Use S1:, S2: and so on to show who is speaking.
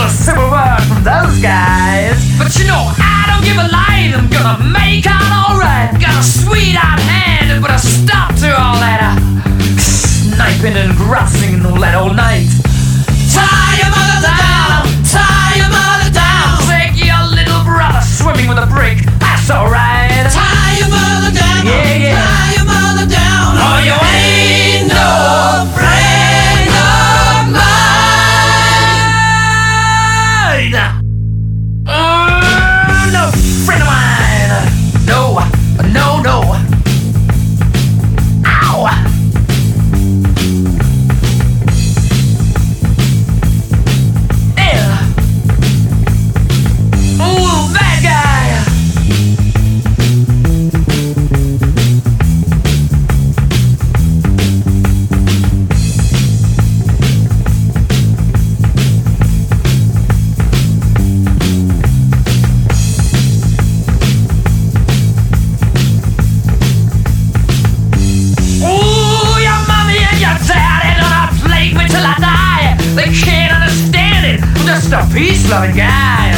S1: a simple word from those guys. But you know, I don't give a lie, I'm gonna make out alright. Got a sweet-eyed hand, but a stop to all that sniping and grousing and all that all night. Tie your mother down, tie your mother down. Take your little brother swimming with a brick, that's alright.
S2: Tie your mother down,
S1: yeah.
S2: tie your mother down, or you ain't no friend of mine.
S1: No friend of mine. No. Ow. Ooh, bad guy. Ooh, your mommy and your daddy gonna plague me till I die. They can't understand it. I'm just a peace-loving guy.